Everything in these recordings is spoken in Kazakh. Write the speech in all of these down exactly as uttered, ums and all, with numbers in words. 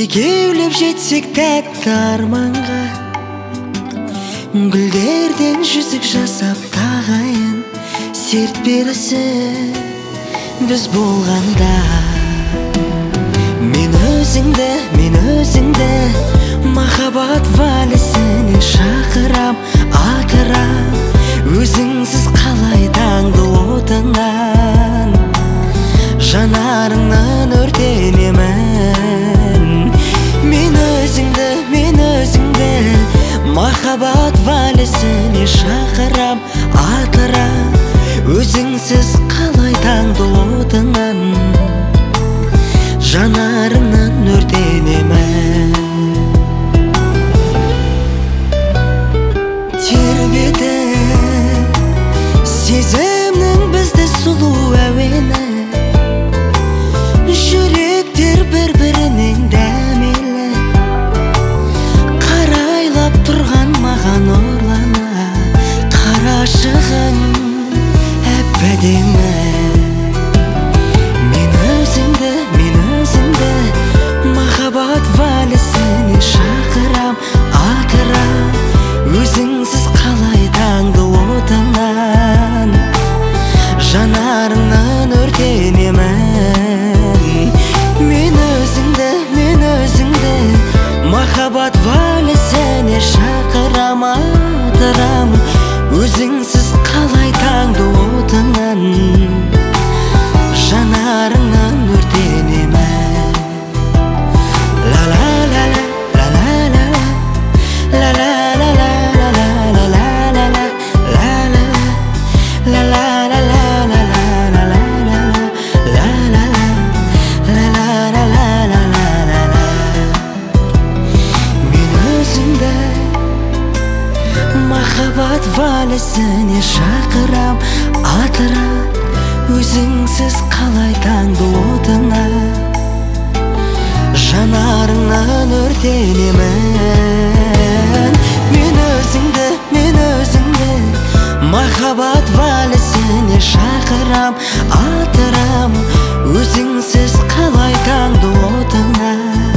екеулеп жетсек тәтті арманға, гүлдерден жүзік жасап тағайын, серт берісі біз болғанда. Мен өзіңді, мен өзіңді махаббат вальсіне шақырам, атырам, өзіңсіз қалай таңды отынан, жанарыңнан өртенемін. Мен өзіңді, мен өзіңді махаббат вальсіне шақырам, атырам, өзіңсіз қалай таңды отынан, жанарыңнан өртенемін. Тербетіп сезімнің бізді сұлу әуені, жүректер бір-бірінен дәмелі, қарайлап тұрған маған ұрлана, қарашығың әп-әдемі. Мен өзіңді, мен өзіңді махаббат вальсіне шақырам, атырам, өзіңсіз қалай таңды отынан, жанарыңнан өртенемін. Мен өзіңді, мен өзіңді махаббат вальсіне шақырам, атырам, өзіңсіз қалай таңды отынан, жанарыңнан өртенемін. Ла-ла-ла-ла, ла-ла-ла-ла, ла-ла-ла-ла, ла-ла-ла-ла, махаббат вальсіне шақырам, атырам, өзіңсіз қалай таңды отына, жанарыңнан өртенемін. Мен өзіңді, мен өзіңді махаббат вальсіне шақырам, атырам, өзіңсіз қалай таңды отына,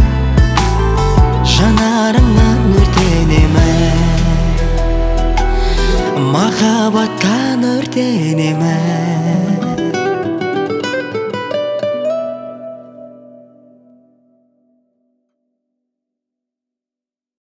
жанарыңнан өртенемін, махаббаттан өртенемін.